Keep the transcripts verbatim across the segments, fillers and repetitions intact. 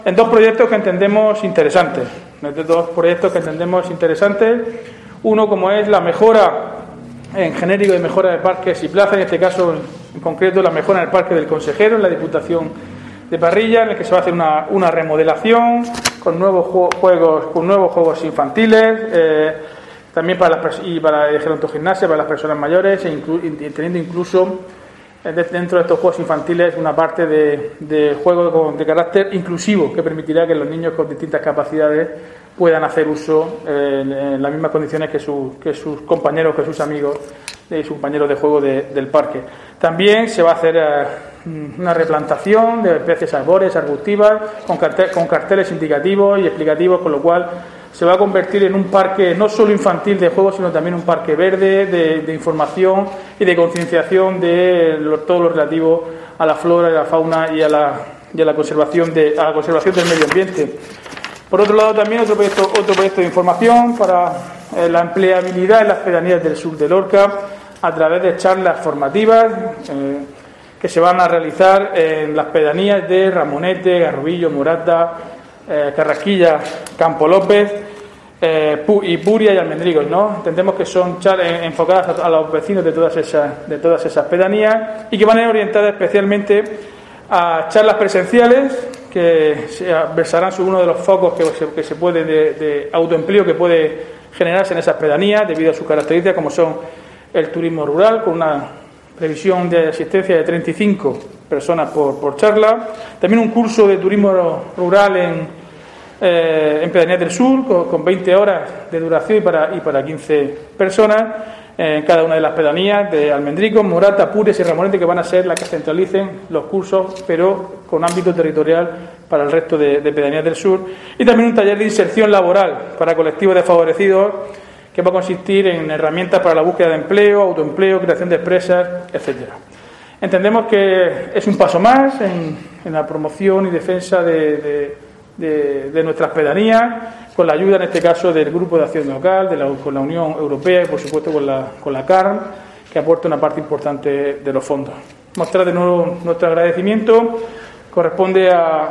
En dos proyectos que entendemos interesantes, en dos proyectos que entendemos interesantes, uno como es la mejora en genérico de mejora de parques y plazas, en este caso en concreto la mejora en el Parque del Consejero, en la Diputación de Parrilla, en el que se va a hacer una, una remodelación con nuevos juegos, con nuevos juegos infantiles, eh, también para las y para el gerontogimnasia, para las personas mayores, e inclu, teniendo incluso dentro de estos juegos infantiles una parte de, de juego de carácter inclusivo que permitirá que los niños con distintas capacidades puedan hacer uso eh, en las mismas condiciones que, su, que sus compañeros, que sus amigos y sus compañeros de juego de, del parque. También se va a hacer eh, una replantación de especies arbóreas, arbustivas, con, cartel, con carteles indicativos y explicativos, con lo cual se va a convertir en un parque no solo infantil de juegos, sino también un parque verde de, de información y de concienciación de lo, todo lo relativo a la flora y la fauna y a la, y a la conservación de a la conservación del medio ambiente. Por otro lado, también otro proyecto, otro proyecto de información para eh, la empleabilidad en las pedanías del sur de Lorca a través de charlas formativas eh, que se van a realizar en las pedanías de Ramonete, Garrobillo, Morata, Eh, Carrasquilla, Campo López eh, y Puria y Almendrigos, ¿no? Entendemos que son charlas enfocadas a, a los vecinos de todas esas de todas esas pedanías y que van a ir orientadas especialmente a charlas presenciales que se versarán sobre uno de los focos que se, que se puede de, de autoempleo que puede generarse en esas pedanías debido a sus características, como son el turismo rural, con una previsión de asistencia de treinta y cinco personas por, por charla. También un curso de turismo rural en, eh, en Pedanías del Sur, con, con veinte horas de duración y para, y para quince personas eh, en cada una de las pedanías de Almendricos, Morata, Pures y Ramonete, que van a ser las que centralicen los cursos, pero con ámbito territorial para el resto de, de Pedanías del Sur. Y también un taller de inserción laboral para colectivos desfavorecidos, que va a consistir en herramientas para la búsqueda de empleo, autoempleo, creación de empresas, etcétera. Entendemos que es un paso más en, en la promoción y defensa de, de, de, de nuestras pedanías, con la ayuda, en este caso, del Grupo de Acción Local, de la, con la Unión Europea y, por supuesto, con la, con la C A R M, que aporta una parte importante de los fondos. Mostrar de nuevo nuestro agradecimiento. Corresponde a,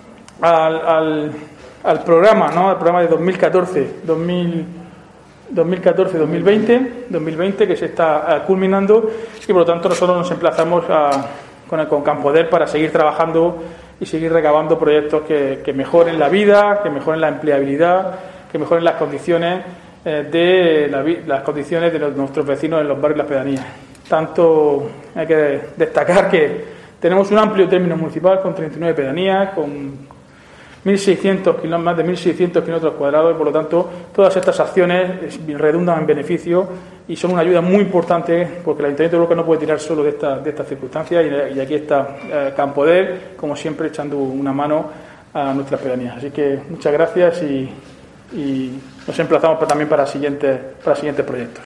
a, al, al programa, ¿no? Al programa de dos mil catorce dos mil veinte que se está culminando y por lo tanto nosotros nos emplazamos a, con, el, con Campoder para seguir trabajando y seguir recabando proyectos que, que mejoren la vida, que mejoren la empleabilidad, que mejoren las condiciones eh, de la, las condiciones de los, nuestros vecinos en los barrios y las pedanías. Tanto hay que destacar que tenemos un amplio término municipal con treinta y nueve pedanías, con mil seiscientos, más de mil seiscientos kilómetros cuadrados, y por lo tanto todas estas acciones redundan en beneficio y son una ayuda muy importante, porque el Ayuntamiento de Lorca no puede tirar solo de, esta, de estas circunstancias, y, y aquí está eh, Campoder, como siempre, echando una mano a nuestras pedanías. Así que muchas gracias y, y nos emplazamos para, también para siguientes, para siguientes proyectos.